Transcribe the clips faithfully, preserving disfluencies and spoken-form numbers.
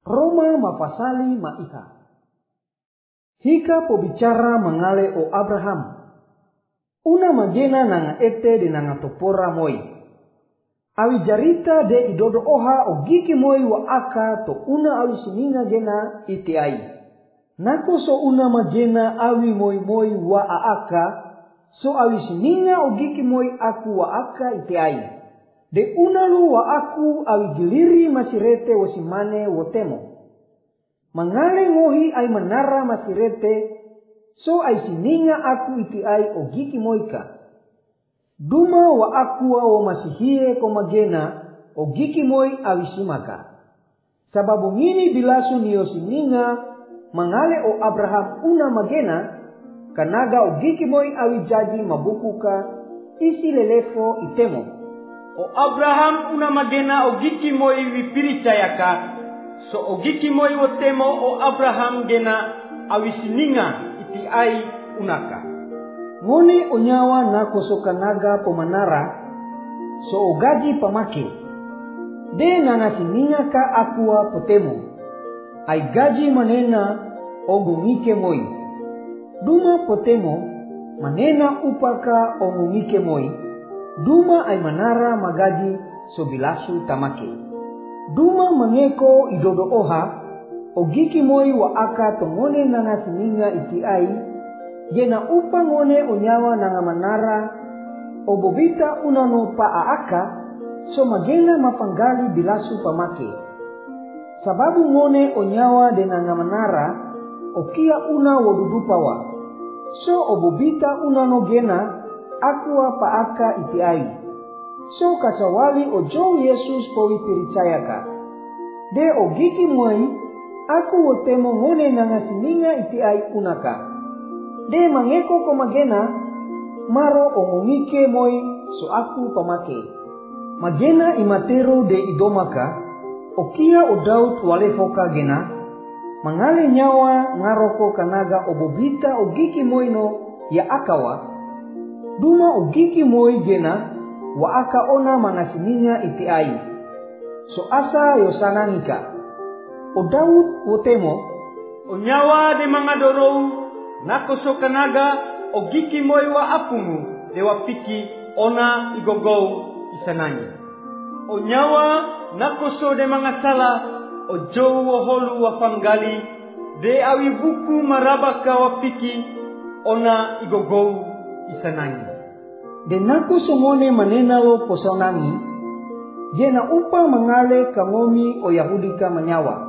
Roma mafasali maiha. Hika po bicara mangale o Abraham. Una magena nanga ete de nanga topora moi. Awi jarita de idodo oha o giki moi wa aka to una awi sininga gena iti ai. Nako so una magena awi moi moi wa aaka, so awi sininga o giki moi aku wa aka iti ai. De una lu wa aku awi giliri masirete wasimane wotemo. Mangale ngohi ay manara masirete, so ay sininga aku iti ay o giki moika. Duma wa aku wa masihie komagena o giki moi awisimaka. Sababu ngini bilasu niyo sininga mangale o Abraham una magena, kanaga o giki moi awijaji mabukuka isi lelefo itemo. O Abraham una magena o giki moi wipiricayaka. So ogiki moi wotemo o Abraham gena awisininga iti ai unaka. Ngone onyawa na kosokanaga pomanara, so ogaji pamake. De nanga sininga ka akua potemo. Ai gaji manena ogungike moi. Duma potemo manena upaka ogungike moi. Duma ai manara magaji so bilasu tamake. Duma mangeko idodo oha, ogiki moi wa aka tongone nanga sininga iti ai, yena upa ngone onyawa nanga manara, obobita unano pa aaka, so magena mapanggali bilasu pamake. Sababu ngone onyawa de nanga manara, okia una wodudupawa, so obobita unano gena, akua pa aka iti ai. So kacawali ojo Yesus powi pericayaka. De ogiki moi, aku wotemo ngone nanga sininga iti ai unaka. De mangeko komagena, maro omongike moi so aku pamake. Magena imatero de idomaka, okia o Daud walefoka gena, mangale nyawa ngaroko kanaga obobita ogiki moi no ya akawa. Duma ogiki moi gena, wa aka ona mangasininya iti ai. So asa yosanangika. O Daud wotemo, o nyawa de mangadorou, nakoso kanaga o giki moi wa apumu dewa piki ona igogou isananya. O nyawa nakoso de mangasala o jou holu wa panggali de awi buku marabaka wa piki ona igogou isananya. De naku sumone manena lo posonangi, jena upa mangale kangomi o Yahudi ka manyawa.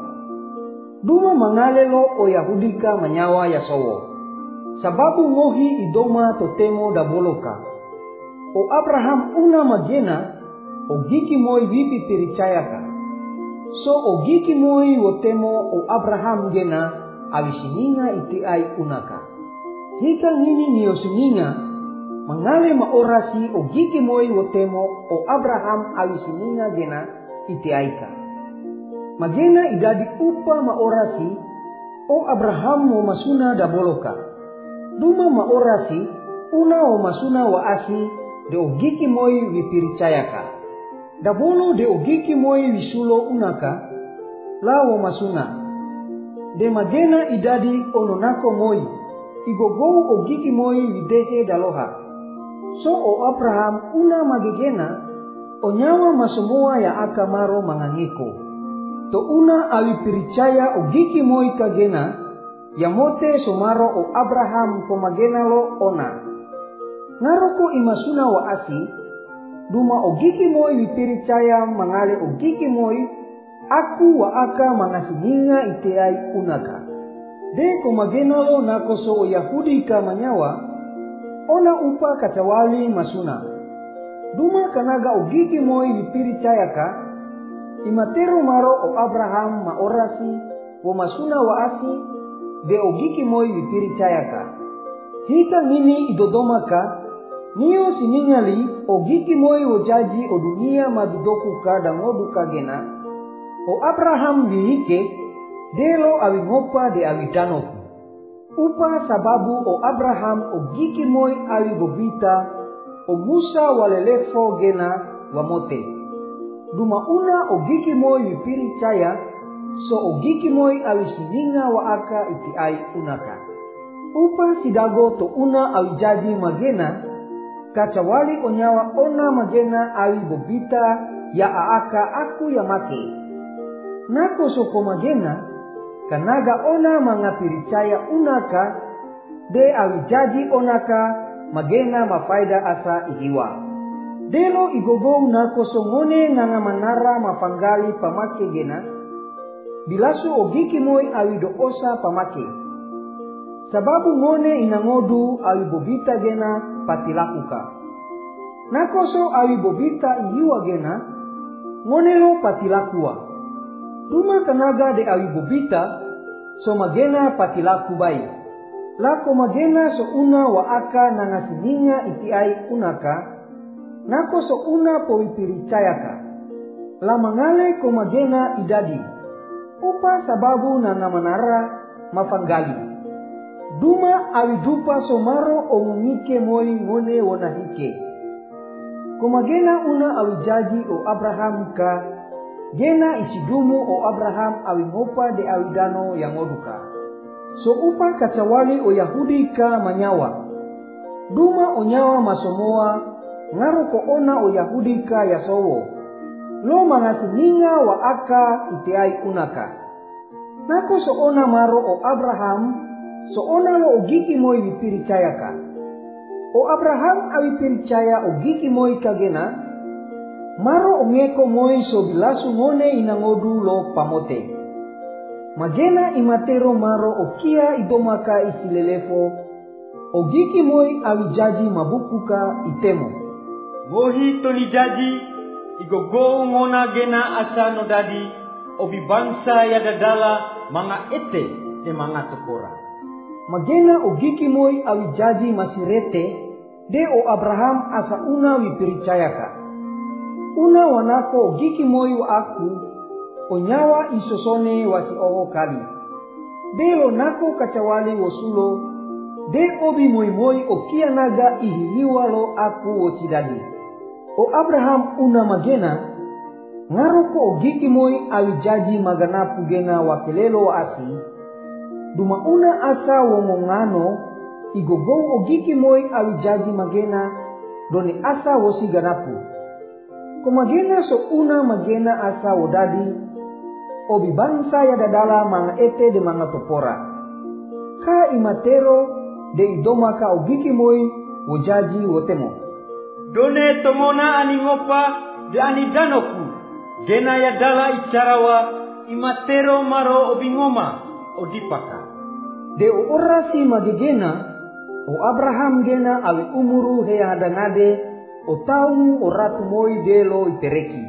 Duma mangale lo o Yahudi ka manyawa ya sowo. Sababu ngohi idoma totemo daboloka. O Abraham una magena, o giki moi vipi pericayaka. So o giki moi wotemo o Abraham gena, awisininga iti ai unaka. Hika ngini niyo sininga, mangale maorasi o giki moi wotemo o Abraham awisininga gena iti aika. Magena idadi upa maorasi o Abraham mo masuna daboloka. Duma maorasi una o masuna wa asi de o giki moi wipiricayaka. Dabolo de o giki moi wisulo unaka la o masuna. De magena idadi ononako moi igogou o giki moi widehe daloha. So o Abraham una magegena, o nyawa masemua ya aka maro mangangiko. To una awi pericaya o giki moi kagena, ya mote somaro o Abraham komagena lo ona. Ngaroko imasuna wa asi, duma o giki moi wipericaya mangale o giki moi, aku wa aka mangasininga iteai unaka. De komagena lo nakoso o Yahudi ka manyawa, ona upa kacawali masuna. Duma kanaga o giki moi wipiricayaka, imatero maro o Abraham maorasi wo masuna wa asi de o giki moi wipiricayaka. Hika ngini idodomaka, niyo siningali o giki moi wo jaji o dunia mabidoku ka dangodu kagena, o Abraham wihike delo awi ngopa de awi danoku. Upa sababu o Abraham o giki moi awi bobita o Musa walelefo gena wamote. Duma una o giki moi wipiricaya, so ogiki moi awi sininga wa aka iti ai unaka. Upa sidago to una awi jadi magena, kacawali onyawa ona magena awi bobita ya aaka aku ya make. Nako soko magena, kanaga ona mangapiricaya unaka, de awi jadi onaka magena mafaida asa ihiwa. Delo igogou nako songone nanga manara mafanggali pamake gena, bilasu ogiki moi awi do osa pamake. Sababu ngone inangodu awi bobita gena patilakuka. Nako so awi bobita ihiwa gena, ngone lo patilakua. Duma kanaga de awi bobita, so magena patilaku bai. Lako magena so una wa aka nanga sininga iti ai unaka, nako so una po ipiricayaka. La mangale ko magena idadi. Upa sababu na namanara mafanggali. Duma awi dupa somaro ongike moi ngone wonahike. Komagena una awi jaji o Abraham ka, gena isidumu o Abraham awi ngopa de awi dano yang oduka. So upa kacawali o Yahudi ka manyawa. Duma onyawa masomoa ngaru ko ona o Yahudi ka yasowo. Lo mangasininga wa aka itiai unaka. Nako so ona maro o Abraham, so ona lo ogiki moi wipiricayaka. O Abraham awi piricaya ogiki moi kagena, maro ongeko moi so bilasu ngone inangodu lo pamote. Magena imatero maro okia idomaka isilelefo, ogiki moi awi jaji mabukuka itemo. Ngohi toni jaji, igogou ngona gena asa nodadi, obi bangsa ya dadala manga ete de manga tokora. Magena ogiki moi awi jaji masirete, de o Abraham asa una wipiricayaka. Una wanako ogiki moi wa aku, onyawa isosone wasi oho kali. De lo nako kacawali wosulo, de obi moi moi okia naga ihiliwa lo aku wosidadi. O Abraham una magena, ngaruko ogiki moi awi jaji maganapu gena wakelelo wa asi, duma una asa wongongano, igogou ogiki moi awi jaji magena, doni asa wosi ganapu. Komagena so una magena asa wodadi, obi bangsa ya dadala manga ete de manga topora. Ka imatero de idomaka ogiki moi wojaji wotemo. Done tomona ani ngopa de ani danoku, gena ya dala icarawa imatero maro obingoma odipaka. De o orasi magegena, o Abraham gena awi umuru hea dangade, o taunu o ratu moi delo itereki.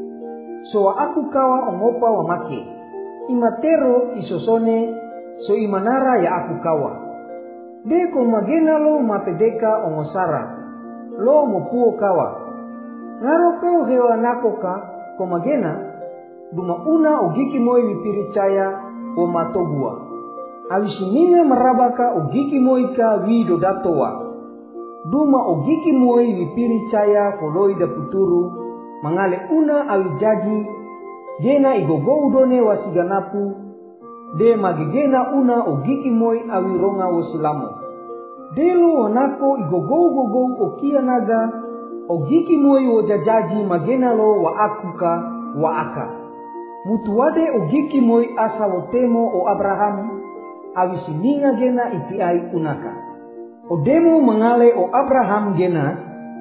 So aku kawa ongopa wa make, imatero isosone, so imanara ya aku kawa. De ko magena lo mapedeka ongosara, lo mopuo kawa. Ngaro kau hewa nakoka ko magena, duma una ogiki moi wipiricaya o matobua. Awisininga marabaka ogiki moi ka wido datoa. Duma ogiki moi wipiricaya foloi da puturu, mangale una awijaji, gena igogou done wasiganapu, de magigena una ogiki moi awironga wasilamo. Delo wanako igogou gogou okia naga, ogiki moi wajajaji magena lo wa akuka wa aka. Mutuwade ogiki moi asa wotemo o Abraham, awisininga gena itiai unaka. Odemo mangale o Abraham gena,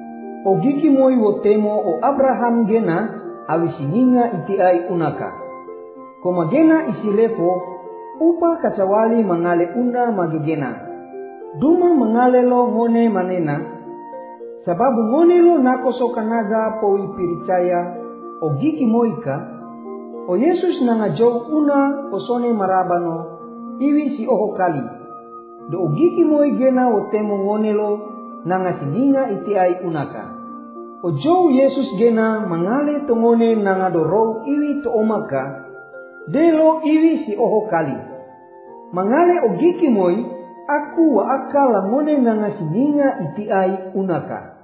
ogiki moi wotemo o Abraham gena, awisininga itiai unaka. Koma gena isilefo, upa kacawali mangale una magigena. Duma mangale lo ngone manena, sababu ngone lo nakoso kanaga po ipiricaya ogiki moika, o Yesus nangajou una osone marabano, iwi si oho kali. Do ogiki moi gena wotemo ngone lo nangasininga itiai unaka. O jou Yesus gena mangale to ngone nangadorou iwi to omaka, delo iwi si oho kali. Mangale ogiki moi, aku wa akala ngone nangasininga itiai unaka.